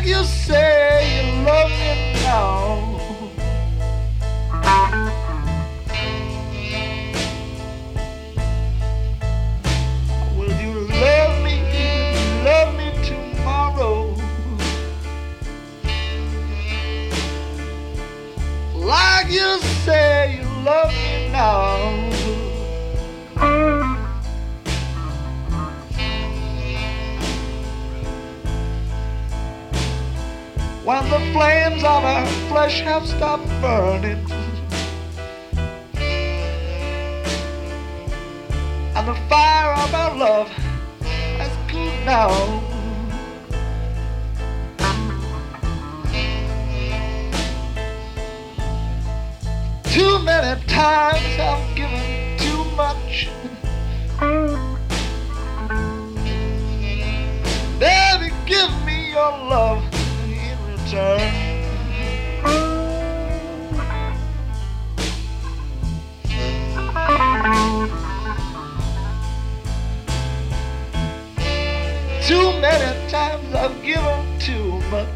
you say you love me now. Will you love me tomorrow? Like you say you love me now. When the flames of our flesh have stopped burning and the fire of our love has cooled down, too many times I've given too much. Baby, give me your love in return. Too many times I've given too much.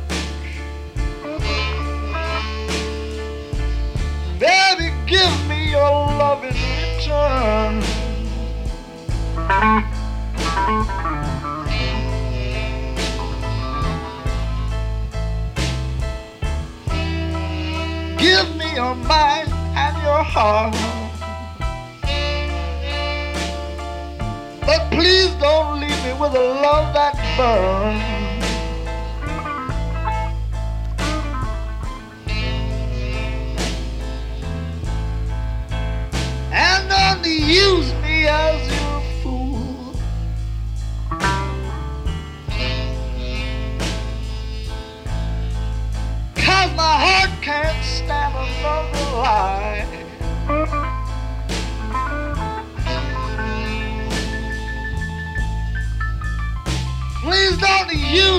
Baby, give me your love in return. Give me your mind and your heart, but please don't leave me with a love that burns. And don't use me as your fool. Cause my heart can't stand another lie. Please don't use